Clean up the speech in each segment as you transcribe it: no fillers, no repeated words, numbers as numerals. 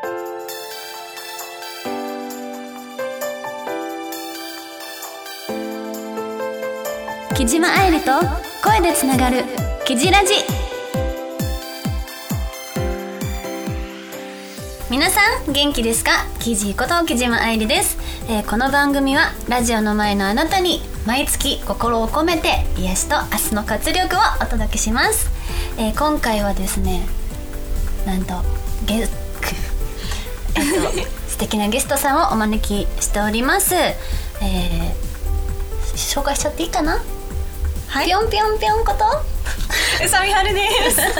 木島愛理と声でつながるキジラジ。皆さん元気ですか？キジこと木島愛理です。この番組はラジオの前のあなたに毎月心を込めて癒しと明日の活力をお届けします。今回はですね、なんと素敵なゲストさんをお招きしております。紹介しちゃっていいかな？はい、ぴょんぴょんぴょんことうさみはるです。そう言ってくれるんだ。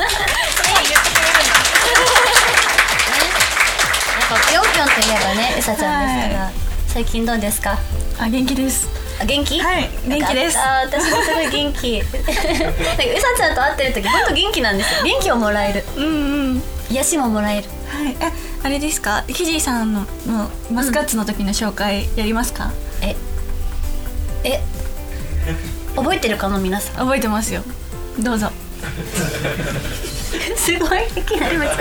ぴょんぴょんといえばね、うさちゃんですから、はい、最近どうですか？ 元気です。 元気？ はい、元気です。 私もすごい元気。うさちゃんと会ってる時本当元気なんですよ。元気をもらえる。癒しももらえる。 はい。あれですか？キジさんのマスカッツの時の紹介やりますか？ 覚えてるかな皆さん？ 覚えてますよ。どうぞ。 すごいいきなりめっちゃ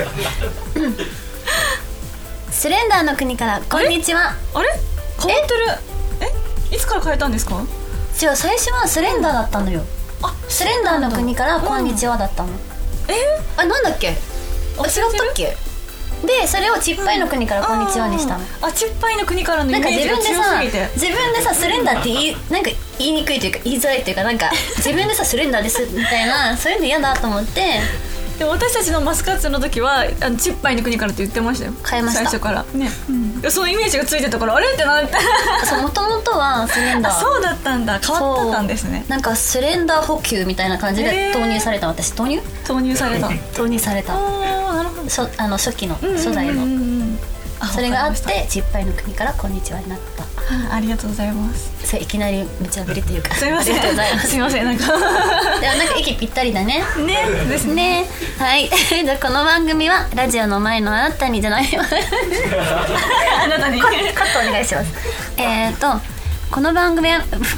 スレンダーの国からこんにちは。 あれ変わってる。いつから変えたんですか？ 違う、最初はスレンダーだったのよ。スレンダーの国からこんにちはだったの。なんだっけ？違ったっけ？でそれをちっぱいの国からこんにちはにしたの。 ちっぱいの国からのイメージが強すぎて、 自分でさスレンダーってなんか言いにくいというか言いづらいというか、なんか自分でさスレンダーですみたいなそういうの嫌だと思って。 でも私たちのマスカッツの時はちっぱいの国からって言ってましたよ。 変えました最初からね、そのイメージがついてたからあれってなって。 もともとはスレンダー。 そうだったんだ。変わってたんですね。 なんかスレンダー補給みたいな感じで投入された。私投入された。なるほど。初期の初代のそれがあってちっぱいの国からこんにちはになった。 ありがとうございます。 それいきなり無茶ぶりというか、 すいません。すいません。なんかでもなんか息ぴったりだね。 ねですね。 はい。じゃあこの番組はラジオの前のあなたにじゃないあなたにカットお願いします。この番組は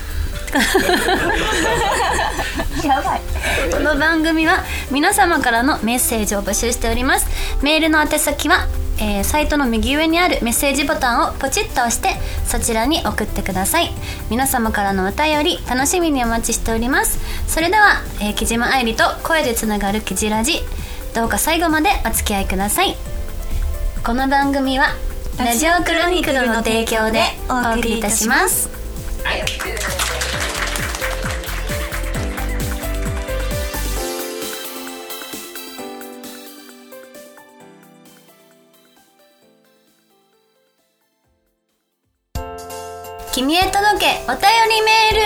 やばい。この番組は皆様からのメッセージを募集しております。メールの宛先はサイトの右上にあるメッセージボタンをポチッと押してそちらに送ってください。皆様からのお便り楽しみにお待ちしております。それでは、木島愛理と声でつながるキジラジ、どうか最後までお付き合いください。この番組はラジオクロニクルの提供でお送りいたします。君へ届けお便りメール。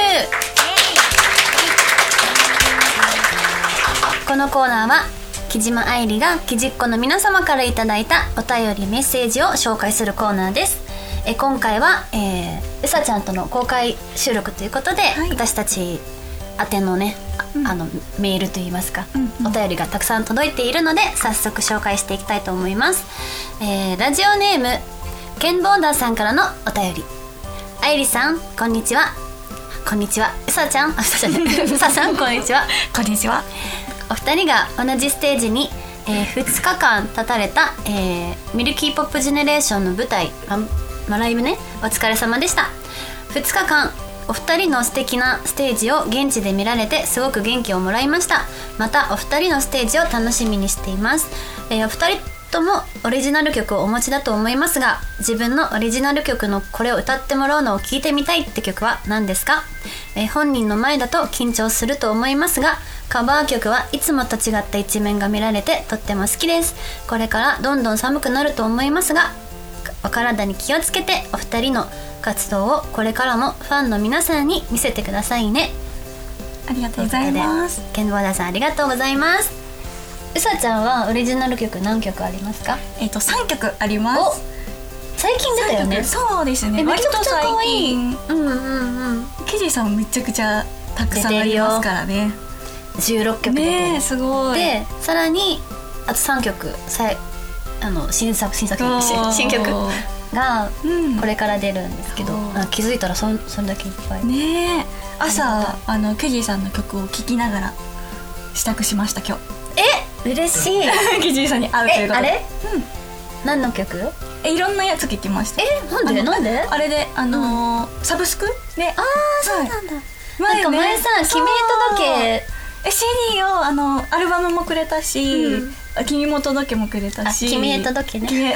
このコーナーは木島愛理がキジっ子の皆様からいただいたお便りメッセージを紹介するコーナーです。今回は、うさちゃんとの公開収録ということで、私たち宛てのね、メールといいますか、お便りがたくさん届いているので早速紹介していきたいと思います。ラジオネームケンボーダーさんからのお便り。愛理さんこんにちは。こんにちは。うさちゃんうささんこんにちは。 こんにちは。 お二人が同じステージに、2日間立たれた、ミルキーポップジェネレーションの舞台ライブね、お疲れ様でした。2日間お二人の素敵なステージを現地で見られてすごく元気をもらいました。またお二人のステージを楽しみにしています。お二人ともオリジナル曲をお持ちだと思いますが、自分のオリジナル曲のこれを歌ってもらうのを聴いてみたいって曲は何ですか？本人の前だと緊張すると思いますが、カバー曲はいつもと違った一面が見られてとっても好きです。これからどんどん寒くなると思いますが、お体に気をつけてお二人の活動をこれからもファンの皆さんに見せてくださいね。 ありがとうございます。 ケンボーダーさんありがとうございます。うさちゃんはオリジナル曲何曲ありますか ？3曲あります。 最近出たよね。 そうですね。 めちゃくちゃ可愛い。 キジさんめちゃくちゃたくさんありますからね。 16曲出てるね。すごい。 でさらにあと3曲新曲がこれから出るんですけど、気づいたらそれだけいっぱいね。朝キジさんの曲を聴きながら支度しました今日。 嬉しい。 キジさんに会うということで。 何の曲？ いろんなやつ聞きました。 なんであれでサブスクで、 ああそうなんだ。なんか前さ「君へ届け」 CD をアルバムもくれたし、君も届けもくれたし、 君へ届けね。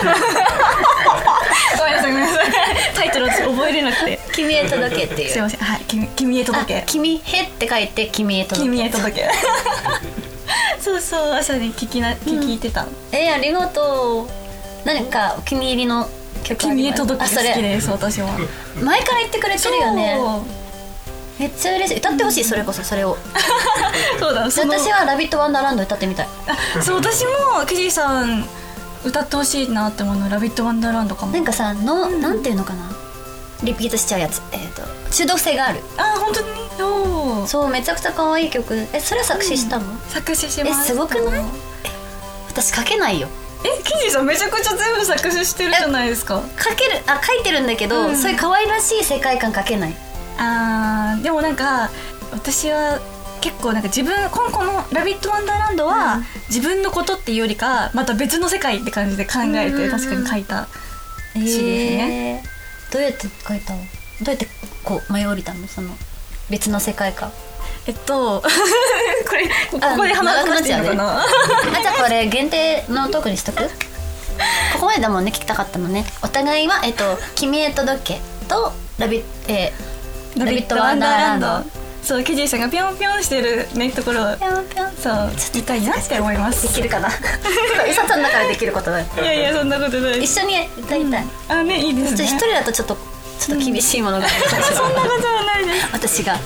ごめんなさいタイトル覚えれなくて君へ届けっていう。 すいません、はい、君へ届け。 君へって書いて君へ届け。 君へ届けそうそう、朝に聞いてた。 ありがとう。何かお気に入りの曲あります？ 君へ届け好きです。私は前から言ってくれてるよね。めっちゃ嬉しい。歌ってほしい、それこそそれをそうだ、 私はラビットワンダーランド歌ってみたい。 そう、私もキジさん歌ってほしいなって思うのラビットワンダーランドかも。 なんかさなんていうのかな、リピートしちゃうやつ、中毒性がある。 本当にそうめちゃくちゃ可愛い曲。それ作詞したの？ 作詞しました。 すごくない？私書けないよ。 キジさんめちゃくちゃ全部作詞してるじゃないですか。 書いてるんだけど、そういう可愛らしい世界観書けない。 でもなんか私は結構なんかこのラビットワンダーランドは自分のことっていうよりかまた別の世界って感じで考えて確かに書いた詩ですね。 どうやって書いたの？どうやってこう舞い降りたの？その別の世界観。ここで話していいのかなじゃあこれ限定のトークにしとく？ここまでだもんね、聞きたかったのね。お互いは君へ届けとラビットワンダーランド。 そう、キジさんがピョンピョンしてるねところをピョンピョンそう見たいなって思います。 できるかなイサちゃんだからできることだよ。 いやそんなことない。 一緒に歌いたい。 ね、いいですね。 一人だとちょっと厳しいものがあるかもしれない。 そんなことはないです。 私は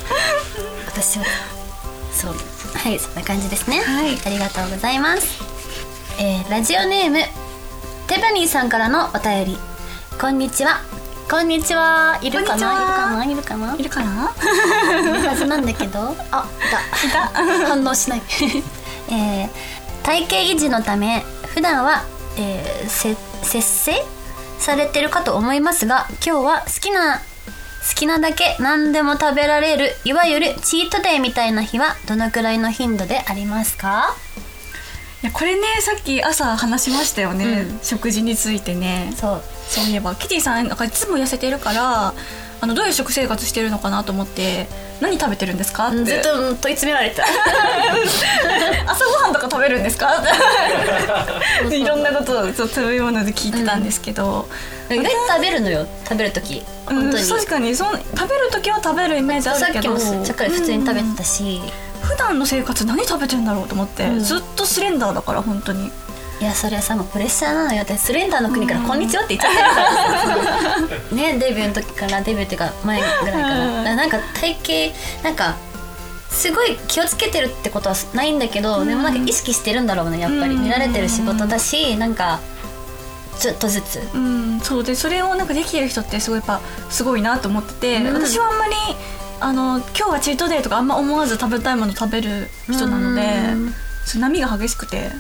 そう、はい、そんな感じですね。 はい、 ありがとうございます。ラジオネームテバニーさんからのお便り。こんにちは。こんにちは。いるかな？いるかな？いるはずなんだけど、いた反応しない。体型維持のため普段は、節制されてるかと思いますが、今日は好きなだけ何でも食べられる、いわゆるチートデイみたいな日はどのくらいの頻度でありますか？ いやこれね、さっき朝話しましたよね、食事についてね。そういえばキティさんなんかいつも痩せてるからどういう食生活してるのかなと思って、何食べてるんですかってずっと問い詰められた朝ごはんとか食べるんですかっていろんなことを食べ物で聞いてたんですけど、 意外と食べるのよ、食べるとき。本当に確かに食べるときは食べるイメージあるけど、 さっきもちゃっかり普通に食べてたし、 普段の生活何食べてんだろうと思って、ずっとスレンダーだから本当に。 いやそれはさもうプレッシャーなのよ。私スレンダーの国から「こんにちは」って言っちゃってるからね、デビューの時から、デビューっていうか前ぐらいからなんか体型なんかすごい気をつけてるってことはないんだけど、でもなんか意識してるんだろうね、やっぱり。見られてる仕事だし、なんかちょっとずつそうで、それをなんかできてる人ってすごいやっぱすごいなと思ってて、私はあんまり今日はチートデーとかあんま思わず食べたいもの食べる人なので、波が激しくて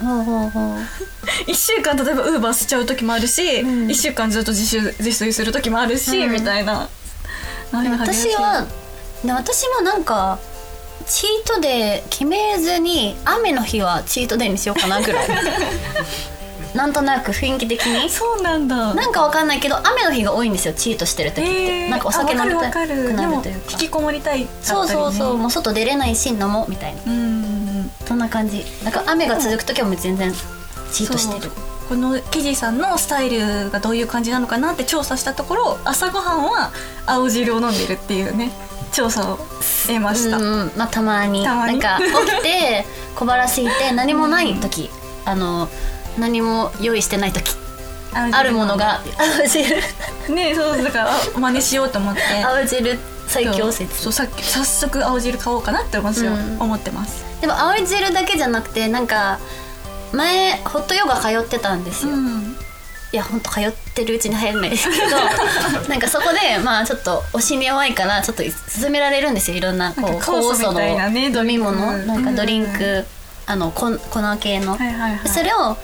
1週間例えばウーバーしちゃう時もあるし、1週間ずっと自炊する時もあるし、みたいな。 私もなんかチートデー決めずに、雨の日はチートデーにしようかなぐらいなんとなく雰囲気的に。 そうなんだ。 なんかわかんないけど雨の日が多いんですよ、チートしてる時って。なんかお酒飲みたくなるというか、 引きこもりたいだったりね。 そうもう外出れないし飲もうみたいな、そんな感じ。なんか雨が続く時はもう全然チートしてる。 このキジさんのスタイルがどういう感じなのかなって調査したところ、朝ごはんは青汁を飲んでるっていうね調査を得ました。 まあたまになんか起きて小腹空いて何もない時、何も用意してない時、あるものが青汁ね、そうだから真似しようと思って青汁最強説。 早速青汁買おうかなって思ってます。 でも青汁だけじゃなくて、なんか前ホットヨガ通ってたんですよ、いやほんと通ってるうちに入らないですけどなんかそこでまあちょっと推しに弱いからちょっと勧められるんですよ、いろんなこう酵素の飲み物、なんかドリンク、粉系の、それを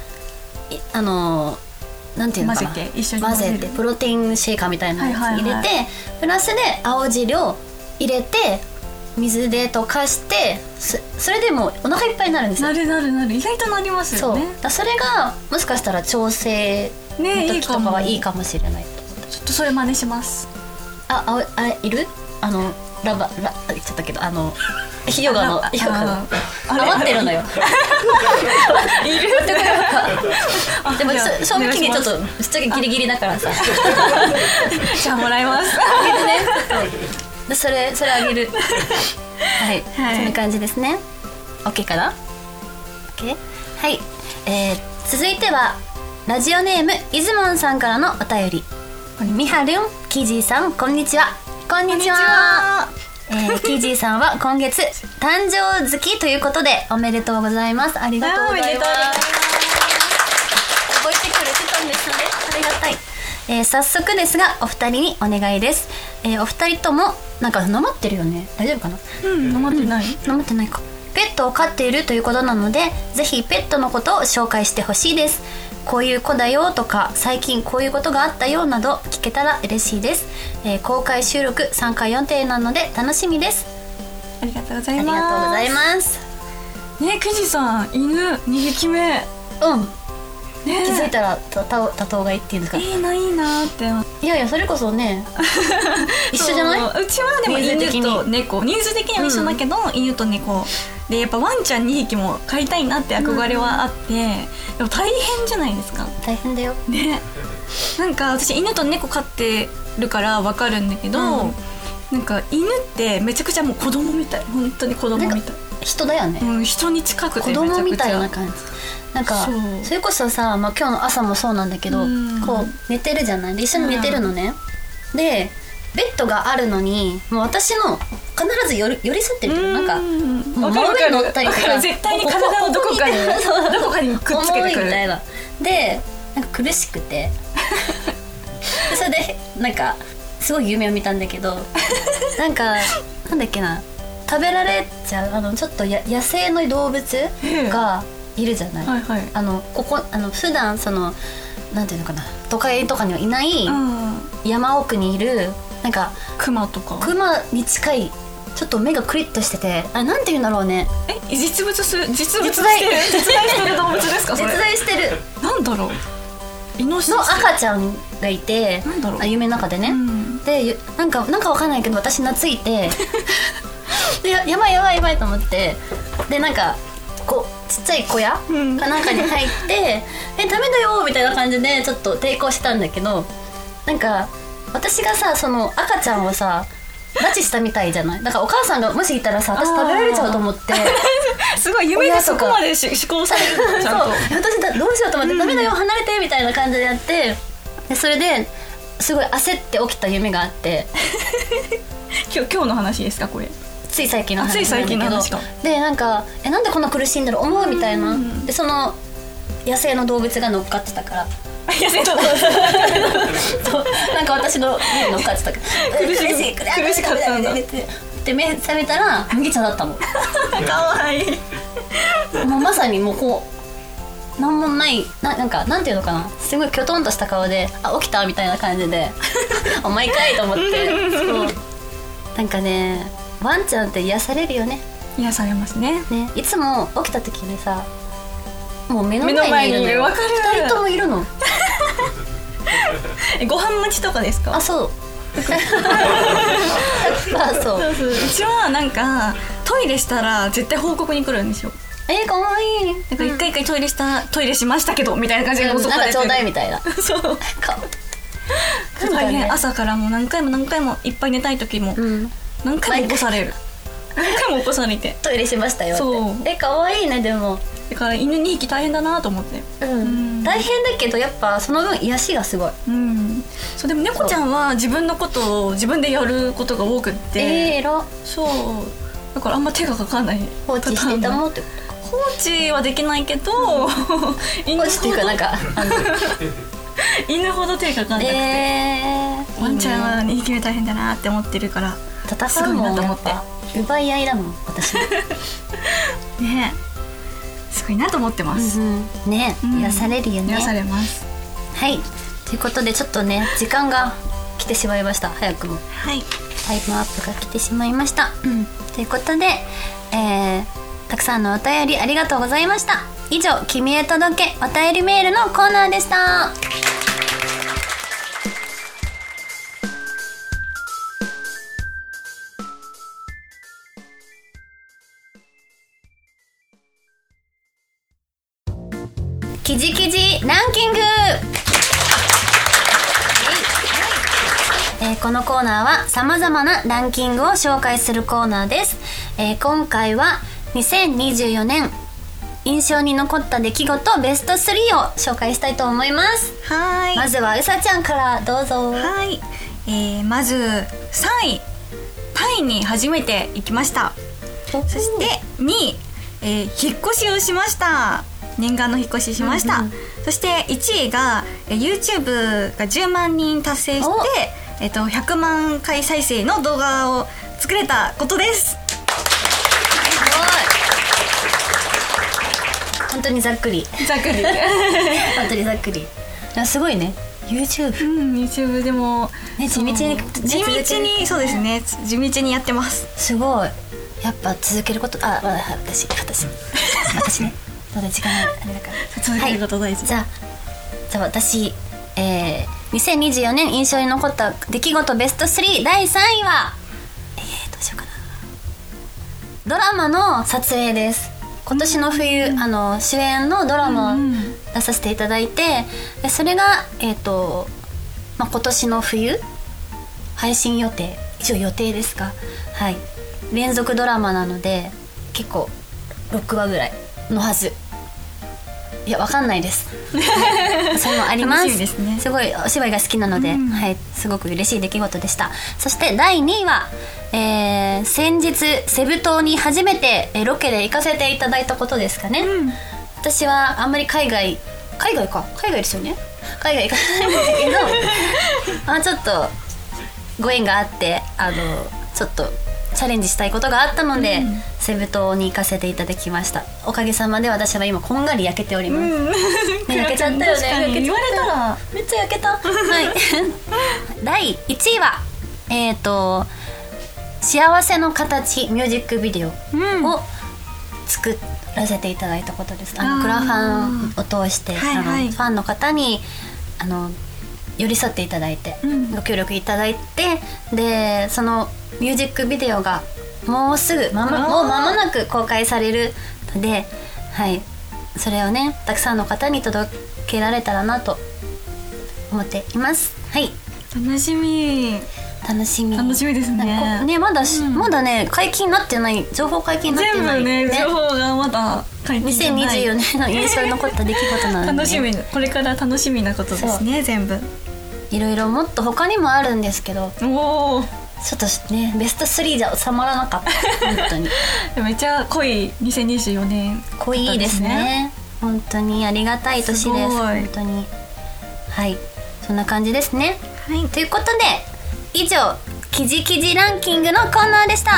なんていうのかな、混ぜてプロテインシェイカーみたいなやつ入れて、プラスで青汁を入れて水で溶かして、それでもうお腹いっぱいになるんですよ。 なる意外となりますよね。 それがもしかしたら調整の時とかはいいかもしれない。 ちょっとそれ真似します。 あれいる？言っちゃったけどひよがの余ってるのよ。 いるでも賞味期限ちょっとぶっちゃけギリギリだからさ。 じゃあもらいます。 あげるね。でそれあげる。はい、そんな感じですね。 OK かな？ OK？ はい、続いてはラジオネームいずもんさんからのお便り。みはるん、キージーさん、こんにちは。こんにちは。キージーさんは今月誕生月ということでおめでとうございます。ありがとうございます。覚えてくれてたんですね。ありがたい。早速ですがお二人にお願いです。お二人ともなんかなまってるよね。大丈夫かな？ なまってない。 なまってないか。ペットを飼っているということなので、ぜひペットのことを紹介してほしいです。こういう子だよとか、最近こういうことがあったよなど聞けたら嬉しいです。公開収録3回予定なので楽しみです。 ありがとうございます。 ありがとうございます。 ね、キジさん、犬2匹目。 ね、気づいたら多頭がいいっていうんですか。 いいなって。 いやそれこそね一緒じゃない？ うちはでも犬と猫、人数的には一緒だけど、犬と猫でやっぱワンちゃん2匹も飼いたいなって憧れはあって、でも大変じゃないですか。 大変だよね。なんか私犬と猫飼ってるから分かるんだけど、なんか犬ってめちゃくちゃもう子供みたい。本当に子供みたい。 人だよね。 人に近くて子供みたいな感じ。なんか それこそさ、今日の朝もそうなんだけど、こう寝てるじゃない。で一緒に寝てるのね。でベッドがあるのにもう私の必ず寄り添ってる。なんかもう真上に乗ったりとか絶対に体をどこかにくっつけてくるみたいな。でなんか苦しくてでそれでなんかすごい夢を見たんだけどなんだっけな、食べられちゃうちょっと野生の動物がいるじゃない。普段なんていうのかな、都会とかにはいない山奥にいるなんかクマとか、 クマに近いちょっと目がクリッとしてて、なんていうんだろうね。 実在してる動物ですか？それ実在してる。 なんだろう、イノシシの赤ちゃんがいて、 なんだろう、 夢の中でね、でなんかわかんないけど私懐いてでやばいと思って、でなんかこうちっちゃい小屋かなんかに入ってダメだよみたいな感じでちょっと抵抗したんだけど、なんか私がさその赤ちゃんをさ拉致したみたいじゃない。だからお母さんがもしいたらさ私食べられちゃうと思ってすごい夢でそこまで思考される。ちゃんと私どうしようと思って、ダメだよ離れてみたいな感じでやって、でそれですごい焦って起きた夢があって今日の話ですかこれ？ つい最近の話なんだけど、でなんかなんでこんな苦しいんだろう思うみたいな。でその野生の動物が乗っかってたから野生の動物そうなんか私の家に乗っかってたから苦しかったんだで目覚めたら麦茶だったのかわいい。 もうまさにもうこうなんもないなんていうのかな、すごいきょとんとした顔で起きたみたいな感じでお前かいと思ってそうなんかね、ワンちゃんって癒されるよね。 癒されますね。 いつも起きた時にさもう目の前にいるのよ。 わかる。 2人ともいるのご飯待ちとかですか？ そうそう。 うちはなんかトイレしたら絶対報告に来るんですよ。 かわいい。 なんか一回トイレしましたけどみたいな感じでなんかちょうだいみたいなそう大変。朝からもう何回もいっぱい寝たい時も何回も起こされる。何回も起こされてトイレしましたよって。 そうかわいいね。でもだから犬2匹大変だなと思って。 大変だけどやっぱその分癒しがすごい。 そうでも猫ちゃんは自分のことを自分でやることが多くって、そうだからあんま手がかかんない。 放置してたもんって放置はできないけど放置っていうかなんか犬ほど手がかかんなくて、ワンちゃんは2匹目大変だなって思ってるから戦うもんやっぱ奪い合いだもん私ね、すごいなと思ってます。 ね、癒されるよね。 癒されます。 はい、ということでちょっとね時間が来てしまいました。早くもはい、 タイムアップが来てしまいました。とということで、たくさんのお便りありがとうございました。以上、君へ届けお便りメールのコーナーでした。キジキジランキング。このコーナーは様々なランキングを紹介するコーナーです。今回は2024年印象に残った出来事ベスト3を紹介したいと思います。 はい。 まずはうさちゃんからどうぞ。 はい。まず3位、タイに初めて行きました。そして2位、引っ越しをしました。念願の引っ越ししました。そして1位が YouTube が10万人達成して、100万回再生の動画を作れたことです。 本当にざっくりざっくり本当にざっくり。すごいね YouTube、YouTube でも、 ね、地道にそうですね、地道にやってます。 すごい。やっぱ続けること、私ねまだ時間あれだから続けること大事。 じゃあ私、2024年印象に残った出来事ベスト3第3位はどうしようかな。ドラマの撮影です。今年の冬、主演のドラマを出させていただいて、でそれが今年の冬配信予定、一応予定ですか。はい、連続ドラマなので結構6話ぐらいのはず。いや、わかんないですそれもあります。 楽しみですね。 すごいお芝居が好きなので、はい、すごく嬉しい出来事でした。そして第2位は、先日セブ島に初めてロケで行かせていただいたことですかね。私はあんまり海外ですよね。海外行かないんだけどちょっとご縁があってちょっとチャレンジしたいことがあったので、セブ島に行かせていただきました。おかげさまで私は今こんがり焼けております、ね、焼けちゃったよね。 言われたらめっちゃ焼けたはい第1位は幸せの形ミュージックビデオを作らせていただいたことです。クラファンを通して、ファンの方に寄り添っていただいて、ご協力いただいて、でそのミュージックビデオがもう間もなく公開されるので、はい、それをねたくさんの方に届けられたらなと思っています。はい、 楽しみですね。 まだね解禁になってない、情報解禁になってない、 全部ね情報がまだ解禁じゃない。 2024年の印象に残った出来事なので、 これから楽しみなことですね。全部いろいろもっと他にもあるんですけど、ちょっとねベスト3じゃ収まらなかった本当にめっちゃ濃い2024年濃いですね。本当にありがたい年です。本当に、はい、そんな感じですね。はい、ということで以上キジキジランキングのコーナーでした。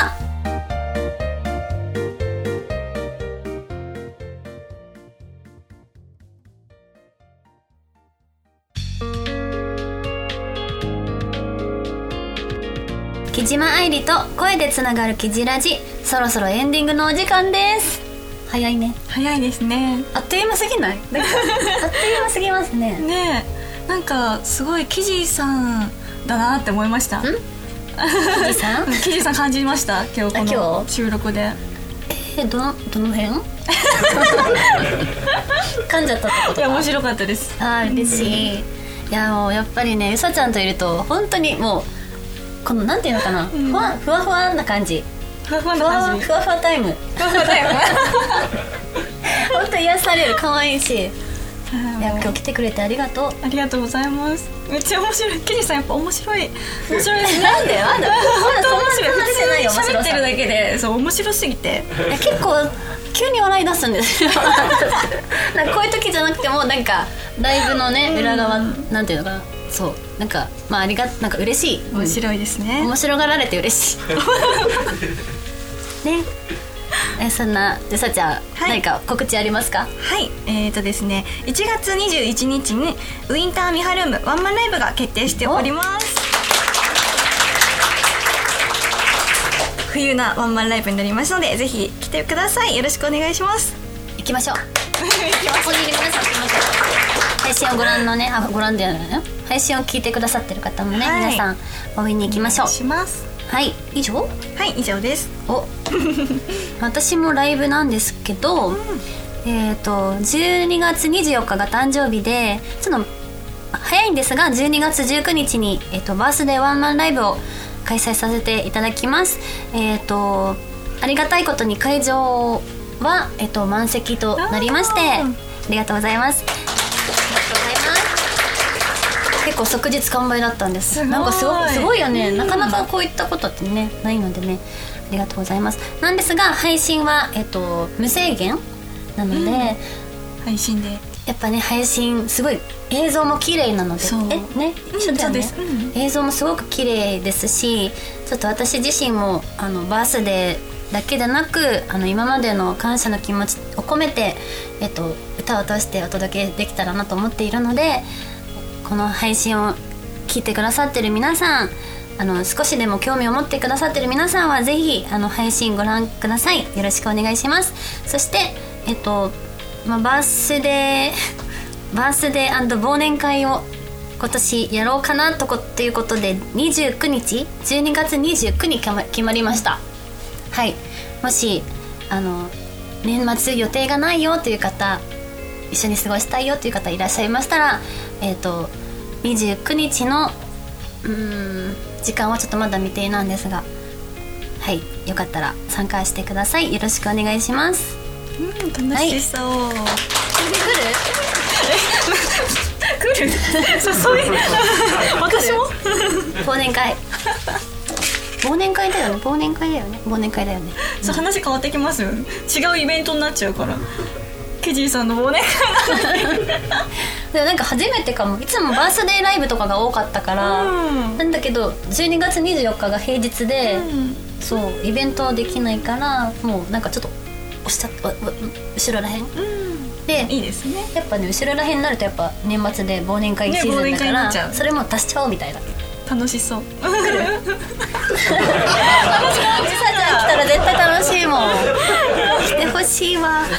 木島愛理と声でつながるキジラジ、そろそろエンディングのお時間です。早いね。 早いですね。 あっという間すぎない？あっという間すぎますね。 ねえ、なんかすごいキジさんだなって思いました。 キジさん？ キジさん感じました。今日この収録で。 どの辺？噛んじゃったってことか。 いや面白かったです。 嬉しい。いやもうやっぱりね、うさちゃんといると本当にもうこのなんていうのかな、ふわふわな感じ。ふわふわタイム。本当癒される、可愛いし。今日来てくれてありがとう。 ありがとうございます。めっちゃ面白い。キジさんやっぱ面白いですね。 なんでまだそんな話じゃないよ。 喋ってるだけでそう面白すぎて結構急に笑い出すんですよなんかこういう時じゃなくてもなんかライブのね裏側なんていうのかな、そうなんかなんか嬉しい。 面白いですね。 面白がられて嬉しいね。そんなさちゃん、何か告知ありますか？ はい、ですね、1月21日にウィンターミハルームワンマンライブが決定しております。 冬なワンマンライブになりますので、ぜひ来てください。よろしくお願いします。 行きましょう。ここにいる皆さん行きましょう。配信をご覧のね、ご覧ではないの配信を聞いてくださってる方もね、はい、皆さん応援に行きましょう。 お願いします。 はい、以上。 はい、以上です。 お私もライブなんですけど、12月24日が誕生日で、ちょっと早いんですが12月19日に、バースデーワンマンライブを開催させていただきます。ありがたいことに会場は、満席となりまして、ありがとうございます。結構即日完売だったんです。なんかすごいよね。なかなかこういったことってねないのでね、ありがとうございます。なんですが配信は、無制限なので、 配信でやっぱね、配信すごい映像も綺麗なので、ね、そうです、映像もすごく綺麗ですし、ちょっと私自身もバースデーだけでなく今までの感謝の気持ちを込めて、歌を通してお届けできたらなと思っているので、この配信を聞いてくださってる皆さん、少しでも興味を持ってくださってる皆さんはぜひ配信ご覧ください。よろしくお願いします。そしてバースデー忘年会を今年やろうかなということで、29日12月29日に決まりました。はい、もし年末予定がないよという方、一緒に過ごしたいよという方いらっしゃいましたら、29日の時間はちょっとまだ未定なんですが、はい、よかったら参加してください。よろしくお願いします。 楽しそう、はい、来るそういう私も忘年会だよね。 そう、話変わってきますよ。違うイベントになっちゃうから。ケジーさんの忘年会でもなんか初めてかも。いつもバースデーライブとかが多かったから、なんだけど12月24日が平日で、そうイベントできないから、もうなんかちょっと後ろらへん、でいいですね。 やっぱね、後ろらへんになるとやっぱ年末で忘年会シーズンだから、それも出しちゃおうみたいな。 楽しそう。 ちさちゃん来たら絶対楽しいもん。来てほしいわ。はい、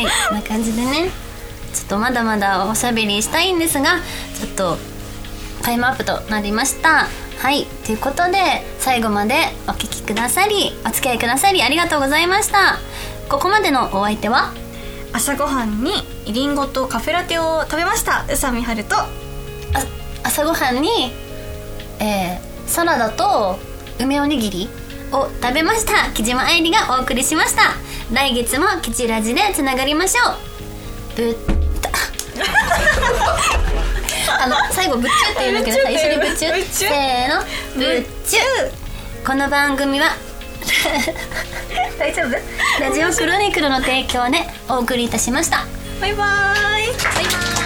こんな感じでね、ちょっとまだまだおしゃべりしたいんですが、ちょっとタイムアップとなりました。はい、ということで最後までお聞きくださり、お付き合いくださりありがとうございました。ここまでのお相手は、 朝ごはんにリンゴとカフェラテを食べました宇佐美春と、 朝ごはんに、サラダと梅おにぎりを食べました木島愛理がお送りしました。来月もキチラジでつながりましょう。最後ぶっちゅって言うんだけどさ、一緒にぶっちゅせーの、ぶっちゅ。この番組は大丈夫？ラジオクロニクルの提供でお送りいたしました。 バイバーイ。 バイバーイ。